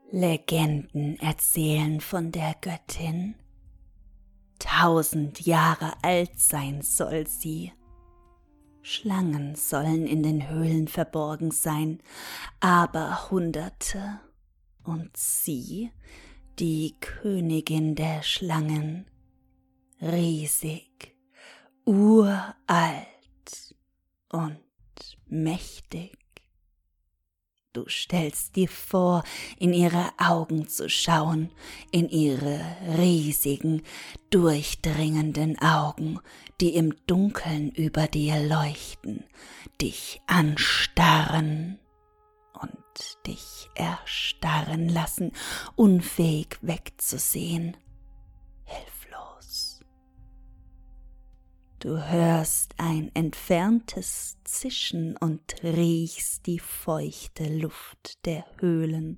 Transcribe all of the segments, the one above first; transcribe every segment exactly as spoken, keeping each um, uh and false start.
Legenden erzählen von der Göttin. Tausend Jahre alt sein soll sie. Schlangen sollen in den Höhlen verborgen sein, aber Hunderte. Und sie, die Königin der Schlangen, riesig, uralt und mächtig. Du stellst dir vor, in ihre Augen zu schauen, in ihre riesigen, durchdringenden Augen, die im Dunkeln über dir leuchten, dich anstarren und dich erstarren lassen, unfähig wegzusehen, hilflos. Du hörst ein entferntes Zischen und riechst die feuchte Luft der Höhlen.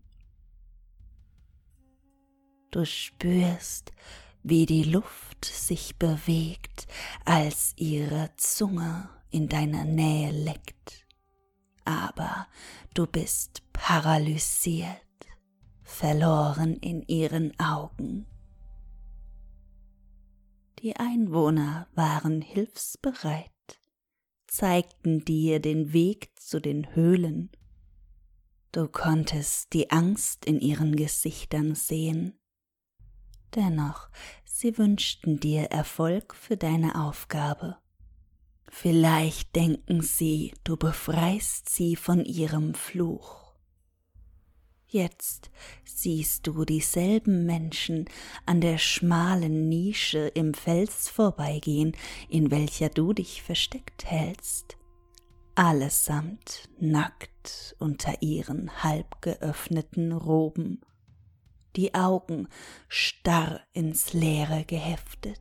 Du spürst, wie die Luft sich bewegt, als ihre Zunge in deiner Nähe leckt. Aber du bist paralysiert, verloren in ihren Augen. Die Einwohner waren hilfsbereit, zeigten dir den Weg zu den Höhlen. Du konntest die Angst in ihren Gesichtern sehen. Dennoch, sie wünschten dir Erfolg für deine Aufgabe. Vielleicht denken sie, du befreist sie von ihrem Fluch. Jetzt siehst du dieselben Menschen an der schmalen Nische im Fels vorbeigehen, in welcher du dich versteckt hältst, allesamt nackt unter ihren halb geöffneten Roben, die Augen starr ins Leere geheftet.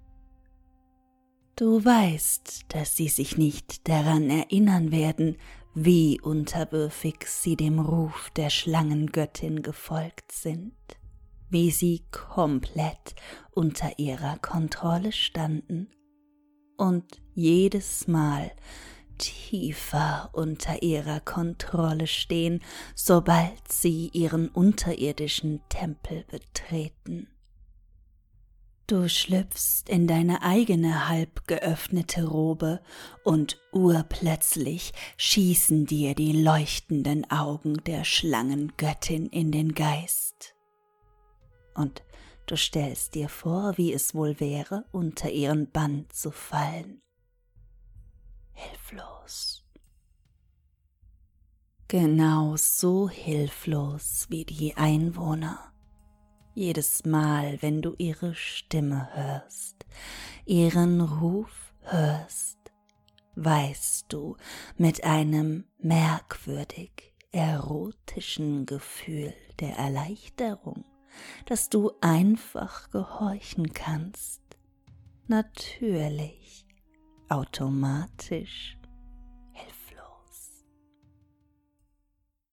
Du weißt, dass sie sich nicht daran erinnern werden, wie unterwürfig sie dem Ruf der Schlangengöttin gefolgt sind, wie sie komplett unter ihrer Kontrolle standen und jedes Mal tiefer unter ihrer Kontrolle stehen, sobald sie ihren unterirdischen Tempel betreten. Du schlüpfst in deine eigene halb geöffnete Robe und urplötzlich schießen dir die leuchtenden Augen der Schlangengöttin in den Geist. Und du stellst dir vor, wie es wohl wäre, unter ihren Bann zu fallen. Hilflos. Genau so hilflos wie die Einwohner. Jedes Mal, wenn du ihre Stimme hörst, ihren Ruf hörst, weißt du mit einem merkwürdig erotischen Gefühl der Erleichterung, dass du einfach gehorchen kannst, natürlich, automatisch.